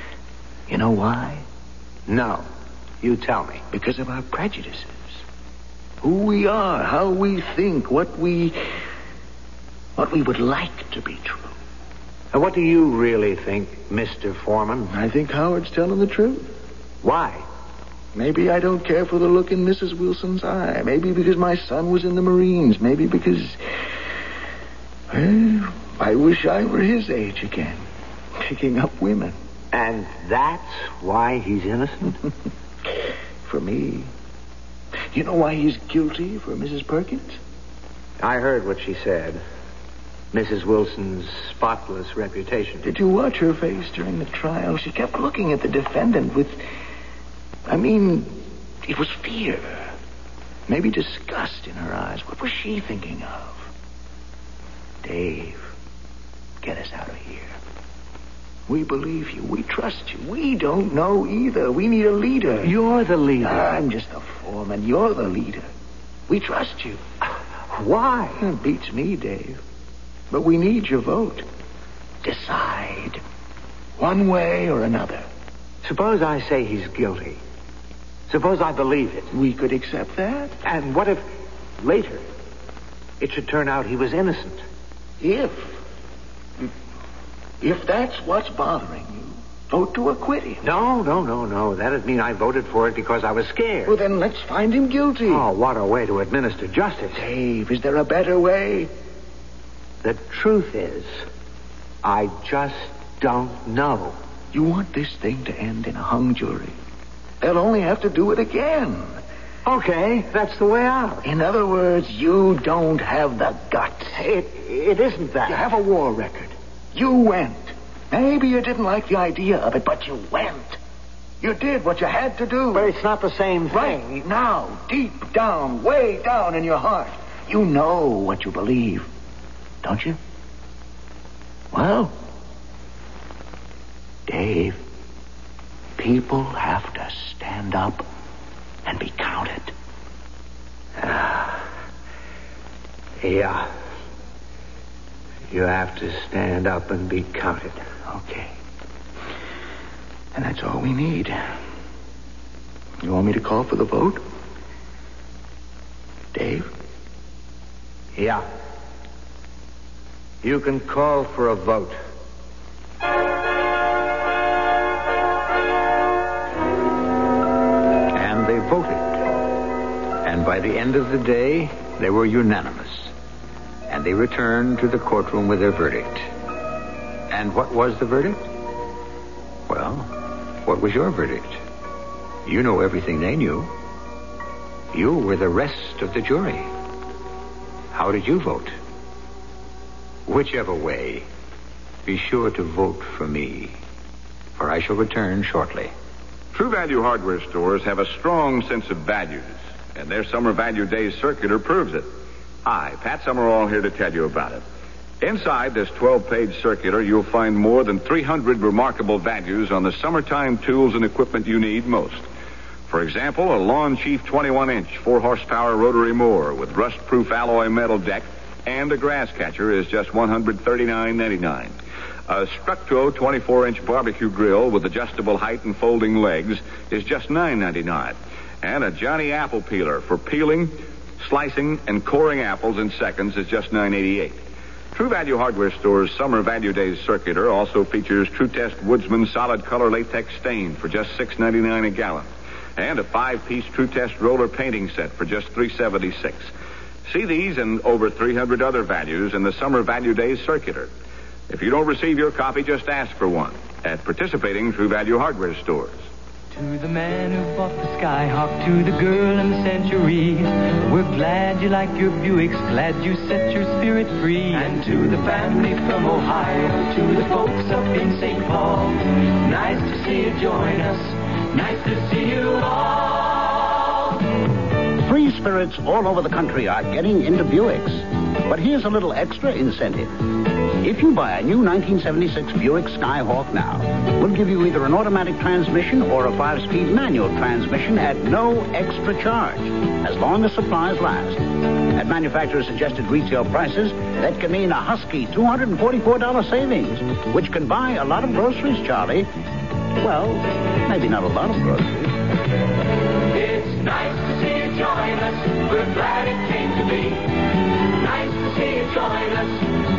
You know why? No. You tell me. Because of our prejudices. Who we are, how we think, what we what we would like to be true. And what do you really think, Mister Foreman? I think Howard's telling the truth. Why? Maybe I don't care for the look in Missus Wilson's eye. Maybe because my son was in the Marines. Maybe because... Well, I wish I were his age again. Picking up women. And that's why he's innocent? For me. You know why he's guilty for Missus Perkins? I heard what she said. Missus Wilson's spotless reputation. Did you watch her face during the trial? She kept looking at the defendant with... I mean, it was fear. Maybe disgust in her eyes. What was she thinking of? Dave, get us out of here. We believe you. We trust you. We don't know either. We need a leader. You're the leader. I'm just a foreman. You're the leader. We trust you. Why? It beats me, Dave. But we need your vote. Decide. One way or another. Suppose I say he's guilty. Suppose I believe it. We could accept that. And what if later it should turn out he was innocent? If. If that's what's bothering you, vote to acquit him. No, no, no, no. That'd mean I voted for it because I was scared. Well, then let's find him guilty. Oh, what a way to administer justice. Dave, is there a better way? The truth is, I just don't know. You want this thing to end in a hung jury. They'll only have to do it again. Okay, that's the way out. In other words, you don't have the guts. It, it isn't that. You have a war record. You went. Maybe you didn't like the idea of it, but you went. You did what you had to do. But it's not the same thing. Right now, deep down, way down in your heart, you know what you believe. Don't you? Well, Dave, people have to stand up and be counted. Uh, yeah. You have to stand up and be counted. Okay. And that's all we need. You want me to call for the vote? Dave? Yeah. You can call for a vote. And they voted. And by the end of the day, they were unanimous. And they returned to the courtroom with their verdict. And what was the verdict? Well, what was your verdict? You know everything they knew. You were the rest of the jury. How did you vote? Whichever way, be sure to vote for me, for I shall return shortly. True Value hardware stores have a strong sense of values, and their Summer Value Days circular proves it. Hi, Pat Summerall here to tell you about it. Inside this twelve-page circular, you'll find more than three hundred remarkable values on the summertime tools and equipment you need most. For example, a Lawn Chief twenty-one inch, four horsepower rotary mower with rust-proof alloy metal deck and a grass catcher is just one hundred thirty-nine ninety-nine. A Structo twenty-four inch barbecue grill with adjustable height and folding legs is just nine ninety-nine. And a Johnny Apple Peeler for peeling, slicing, and coring apples in seconds is just nine eighty-eight. True Value Hardware Store's Summer Value Days circular also features True Test Woodsman solid color latex stain for just six ninety-nine a gallon. And a five-piece True Test roller painting set for just three seventy-six. See these and over three hundred other values in the Summer Value Days circular. If you don't receive your copy, just ask for one at participating True Value Hardware stores. To the man who bought the Skyhawk, to the girl in the Century, we're glad you like your Buicks, glad you set your spirit free. And to the family from Ohio, to the folks up in Saint Paul, nice to see you join us, nice to see you all. Free spirits all over the country are getting into Buicks. But here's a little extra incentive. If you buy a new nineteen seventy-six Buick Skyhawk now, we'll give you either an automatic transmission or a five-speed manual transmission at no extra charge, as long as supplies last. At manufacturer-suggested retail prices, that can mean a husky two hundred forty-four dollars savings, which can buy a lot of groceries, Charlie. Well, maybe not a lot of groceries. It's nice to see you join us. We're glad it came to be. Nice to see you join us.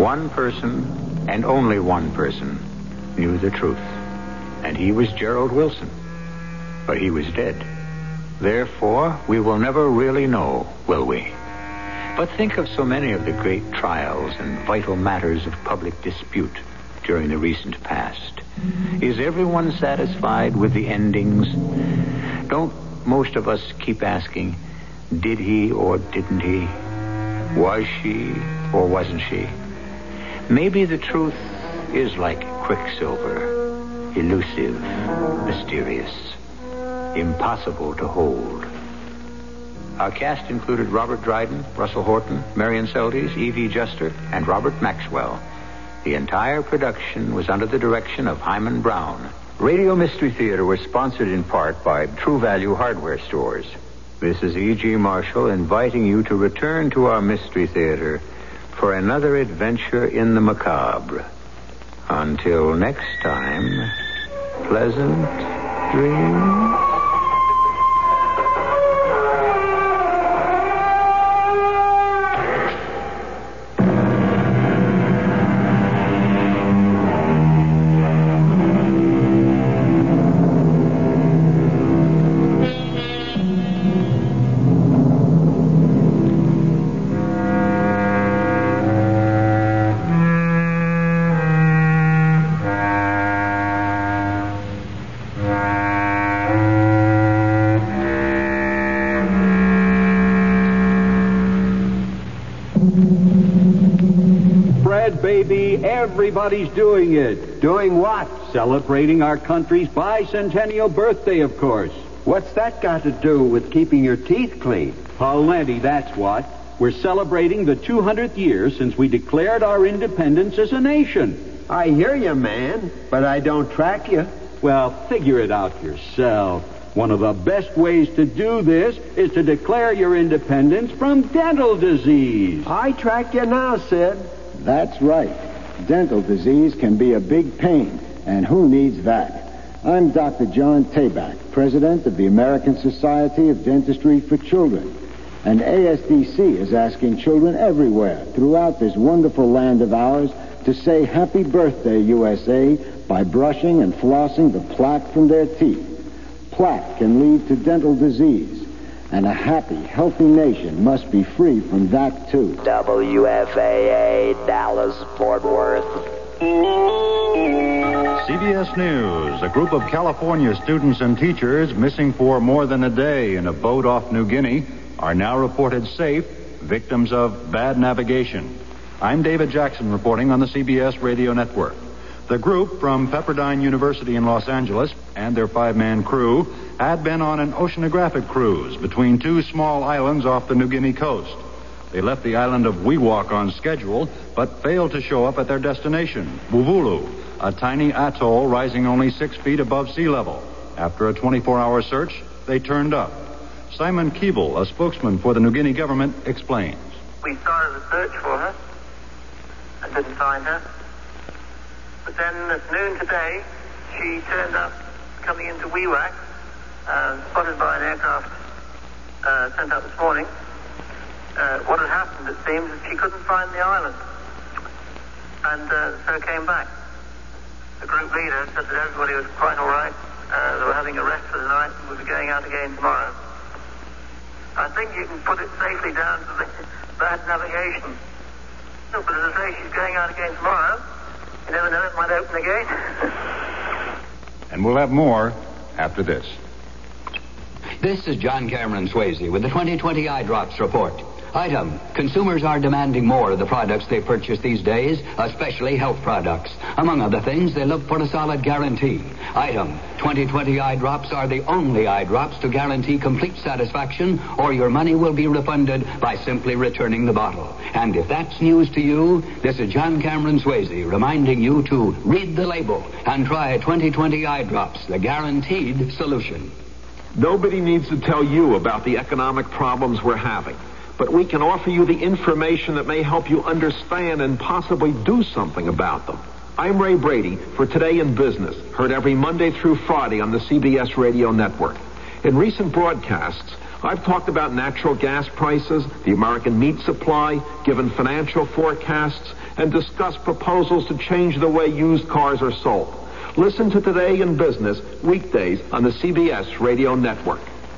One person, and only one person, knew the truth. And he was Gerald Wilson. But he was dead. Therefore, we will never really know, will we? But think of so many of the great trials and vital matters of public dispute during the recent past. Is everyone satisfied with the endings? Don't most of us keep asking, did he or didn't he? Was she or wasn't she? Maybe the truth is like quicksilver, elusive, mysterious, impossible to hold. Our cast included Robert Dryden, Russell Horton, Marion Seldes, Evie Juster, and Robert Maxwell. The entire production was under the direction of Hyman Brown. Radio Mystery Theater was sponsored in part by True Value Hardware Stores. This is E G. Marshall inviting you to return to our Mystery Theater for another adventure in the macabre. Until next time, pleasant dreams. Everybody's doing it. Doing what? Celebrating our country's bicentennial birthday, of course. What's that got to do with keeping your teeth clean? Plenty, that's what. We're celebrating the two hundredth year since we declared our independence as a nation. I hear you, man, but I don't track you. Well, figure it out yourself. One of the best ways to do this is to declare your independence from dental disease. I track you now, Sid. That's right. Dental disease can be a big pain, and who needs that? I'm Doctor John Tabak, president of the American Society of Dentistry for Children. And A S D C is asking children everywhere throughout this wonderful land of ours to say happy birthday, U S A, by brushing and flossing the plaque from their teeth. Plaque can lead to dental disease. And a happy, healthy nation must be free from that, too. W F A A, Dallas, Fort Worth. C B S News. A group of California students and teachers missing for more than a day in a boat off New Guinea are now reported safe, victims of bad navigation. I'm David Jackson reporting on the C B S Radio Network. The group from Pepperdine University in Los Angeles and their five-man crew had been on an oceanographic cruise between two small islands off the New Guinea coast. They left the island of Wewak on schedule, but failed to show up at their destination, Buvulu, a tiny atoll rising only six feet above sea level. After a twenty-four hour search, they turned up. Simon Keeble, a spokesman for the New Guinea government, explains. We started a search for her and didn't find her. But then at noon today, she turned up coming into Wewak, uh, spotted by an aircraft uh, sent up this morning. Uh, what had happened, it seems, is she couldn't find the island, and uh, so came back. The group leader said that everybody was quite all right. Uh, they were having a rest for the night and would be going out again tomorrow. I think you can put it safely down to the bad navigation. No, but as I say, she's going out again tomorrow. You never know, it might open again. And we'll have more after this. This is John Cameron Swayze with the twenty twenty Eye Drops report. Item, consumers are demanding more of the products they purchase these days, especially health products. Among other things, they look for a solid guarantee. Item, twenty twenty Eye Drops are the only eye drops to guarantee complete satisfaction, or your money will be refunded by simply returning the bottle. And if that's news to you, this is John Cameron Swayze reminding you to read the label and try twenty twenty Eye Drops, the guaranteed solution. Nobody needs to tell you about the economic problems we're having, but we can offer you the information that may help you understand and possibly do something about them. I'm Ray Brady for Today in Business, heard every Monday through Friday on the C B S Radio Network. In recent broadcasts, I've talked about natural gas prices, the American meat supply, given financial forecasts, and discuss proposals to change the way used cars are sold. Listen to Today in Business weekdays on the C B S Radio Network.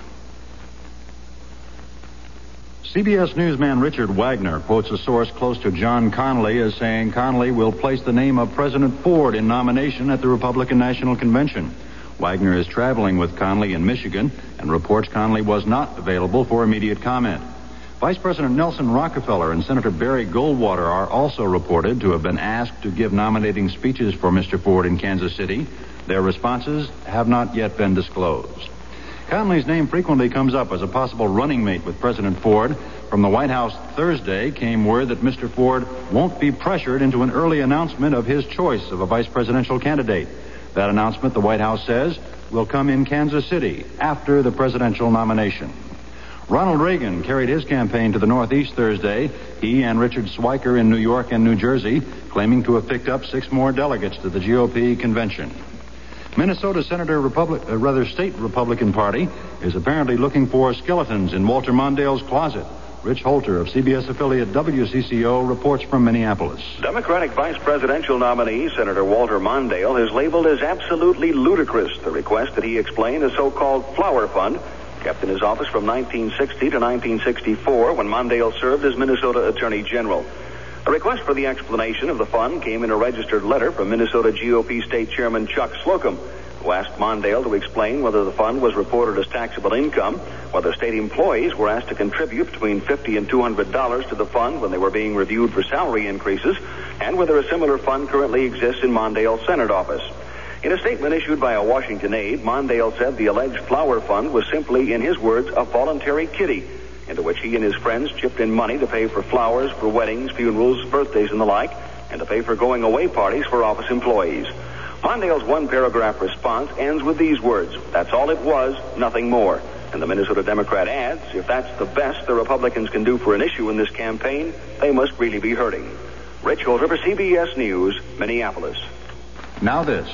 C B S newsman Richard Wagner quotes a source close to John Connally as saying Connally will place the name of President Ford in nomination at the Republican National Convention. Wagner is traveling with Connally in Michigan and reports Connally was not available for immediate comment. Vice President Nelson Rockefeller and Senator Barry Goldwater are also reported to have been asked to give nominating speeches for Mister Ford in Kansas City. Their responses have not yet been disclosed. Connally's name frequently comes up as a possible running mate with President Ford. From the White House Thursday came word that Mister Ford won't be pressured into an early announcement of his choice of a vice presidential candidate. That announcement, the White House says, will come in Kansas City after the presidential nomination. Ronald Reagan carried his campaign to the Northeast Thursday, he and Richard Swiker in New York and New Jersey, claiming to have picked up six more delegates to the G O P convention. Minnesota Senator Republic, uh, rather State Republican Party is apparently looking for skeletons in Walter Mondale's closet. Rich Holter of C B S affiliate W C C O reports from Minneapolis. Democratic vice presidential nominee Senator Walter Mondale has labeled as absolutely ludicrous the request that he explain a so-called flower fund kept in his office from nineteen sixty to nineteen sixty-four when Mondale served as Minnesota Attorney General. The request for the explanation of the fund came in a registered letter from Minnesota G O P State Chairman Chuck Slocum, who asked Mondale to explain whether the fund was reported as taxable income, whether state employees were asked to contribute between fifty dollars and two hundred dollars to the fund when they were being reviewed for salary increases, and whether a similar fund currently exists in Mondale's Senate office. In a statement issued by a Washington aide, Mondale said the alleged flower fund was simply, in his words, a voluntary kitty, into which he and his friends chipped in money to pay for flowers, for weddings, funerals, birthdays, and the like, and to pay for going-away parties for office employees. Mondale's one-paragraph response ends with these words, "That's all it was, nothing more." And the Minnesota Democrat adds, if that's the best the Republicans can do for an issue in this campaign, they must really be hurting. Rich Holter for C B S News, Minneapolis. Now this.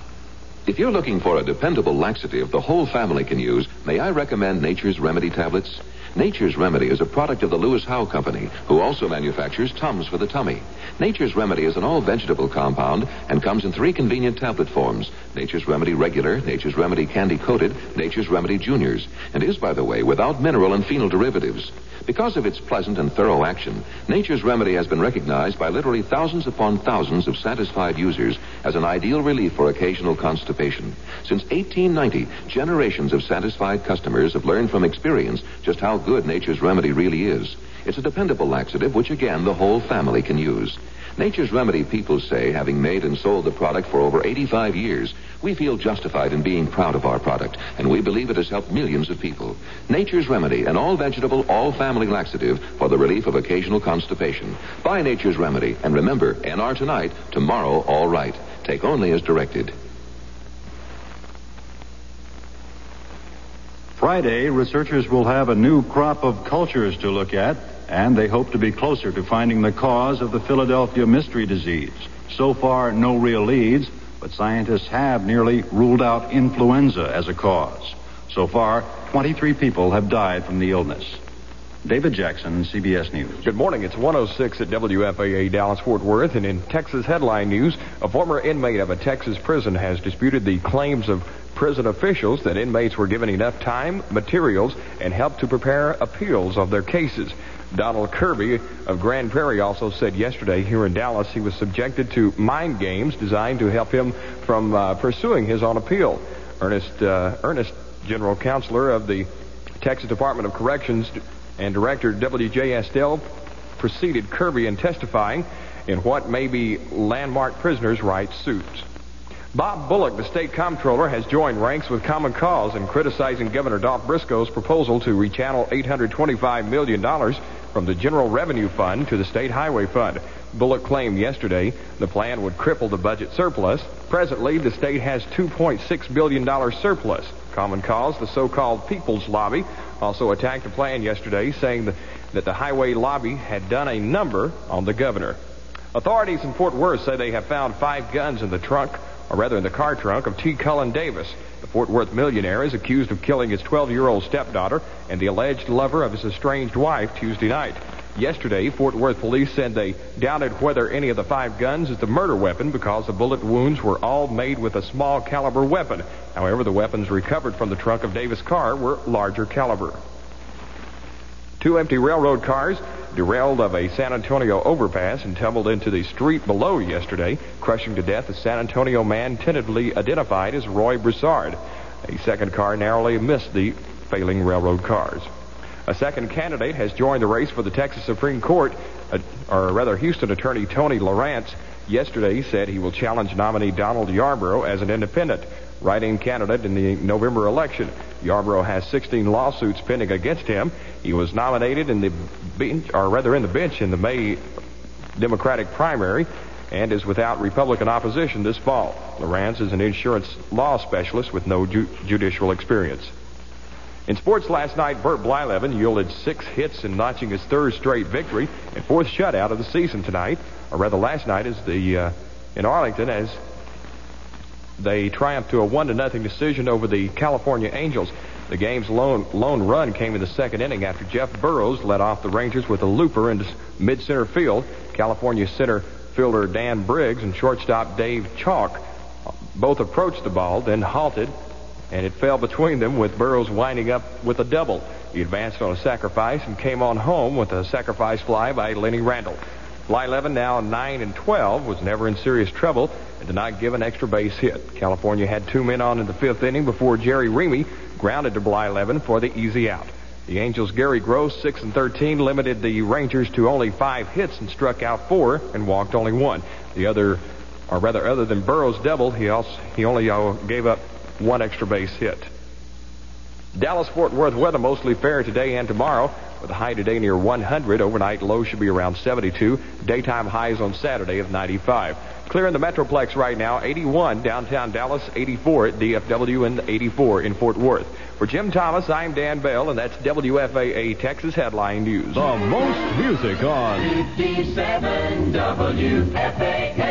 If you're looking for a dependable laxative the whole family can use, may I recommend Nature's Remedy tablets? Nature's Remedy is a product of the Lewis Howe Company, who also manufactures Tums for the tummy. Nature's Remedy is an all-vegetable compound and comes in three convenient tablet forms: Nature's Remedy Regular, Nature's Remedy Candy Coated, Nature's Remedy Juniors, and is, by the way, without mineral and phenol derivatives. Because of its pleasant and thorough action, Nature's Remedy has been recognized by literally thousands upon thousands of satisfied users as an ideal relief for occasional constipation. Since eighteen ninety, generations of satisfied customers have learned from experience just how good Nature's Remedy really is. It's a dependable laxative which, again, the whole family can use. Nature's Remedy people say, having made and sold the product for over eighty-five years, we feel justified in being proud of our product, and we believe it has helped millions of people. Nature's Remedy, an all-vegetable, all-family laxative for the relief of occasional constipation. Buy Nature's Remedy, and remember, N R tonight, tomorrow all right. Take only as directed. Friday, researchers will have a new crop of cultures to look at, and they hope to be closer to finding the cause of the Philadelphia mystery disease. So far, no real leads, but scientists have nearly ruled out influenza as a cause. So far, twenty-three people have died from the illness. David Jackson, C B S News. Good morning. It's one oh six at W F A A Dallas-Fort Worth, and in Texas headline news, a former inmate of a Texas prison has disputed the claims of prison officials that inmates were given enough time, materials, and help to prepare appeals of their cases. Donald Kirby of Grand Prairie also said yesterday here in Dallas he was subjected to mind games designed to help him from uh, pursuing his own appeal. Ernest, uh, Ernest, General Counselor of the Texas Department of Corrections and Director W J Estelle, preceded Kirby in testifying in what may be landmark prisoners' rights suits. Bob Bullock, the state comptroller, has joined ranks with Common Cause in criticizing Governor Dolph Briscoe's proposal to rechannel eight hundred twenty-five million dollars from the General Revenue Fund to the State Highway Fund. Bullock claimed yesterday the plan would cripple the budget surplus. Presently, the state has two point six billion dollars surplus. Common Cause, the so-called People's Lobby, also attacked the plan yesterday, saying that, that the highway lobby had done a number on the governor. Authorities in Fort Worth say they have found five guns in the trunk, or rather in the car trunk, of T. Cullen Davis. The Fort Worth millionaire is accused of killing his twelve-year-old stepdaughter and the alleged lover of his estranged wife Tuesday night. Yesterday, Fort Worth police said they doubted whether any of the five guns is the murder weapon because the bullet wounds were all made with a small caliber weapon. However, the weapons recovered from the trunk of Davis' car were larger caliber. Two empty railroad cars derailed of a San Antonio overpass and tumbled into the street below yesterday, crushing to death a San Antonio man tentatively identified as Roy Broussard. A second car narrowly missed the failing railroad cars. A second candidate has joined the race for the Texas Supreme Court, uh, or rather Houston attorney Tony Lawrence yesterday said he will challenge nominee Donald Yarborough as an independent write-in candidate in the November election. Yarborough has sixteen lawsuits pending against him. He was nominated in the bench, or rather in the bench in the May Democratic primary and is without Republican opposition this fall. Lawrence is an insurance law specialist with no ju- judicial experience. In sports last night, Bert Blyleven yielded six hits in notching his third straight victory and fourth shutout of the season tonight, or rather last night as the uh, in Arlington as they triumphed to a one to nothing decision over the California Angels. The game's lone, lone run came in the second inning after Jeff Burrows led off the Rangers with a looper into mid-center field. California center fielder Dan Briggs and shortstop Dave Chalk both approached the ball, then halted, and it fell between them with Burrows winding up with a double. He advanced on a sacrifice and came on home with a sacrifice fly by Lenny Randall. Blyleven, now nine and twelve, was never in serious trouble and did not give an extra base hit. California had two men on in the fifth inning before Jerry Remy grounded to Blyleven for the easy out. The Angels' Gary Gross, six and thirteen, limited the Rangers to only five hits and struck out four and walked only one. The other, or rather, other than Burrows' double, he also he only uh, gave up one extra base hit. Dallas-Fort Worth weather mostly fair today and tomorrow, with a high today near one hundred. Overnight low should be around seventy-two. Daytime highs on Saturday of ninety-five. Clear in the Metroplex right now, eighty-one downtown Dallas, eighty-four at D F W, and eighty-four in Fort Worth. For Jim Thomas, I'm Dan Bell, and that's W F A A Texas Headline News. The most music on fifty-seven W F A A.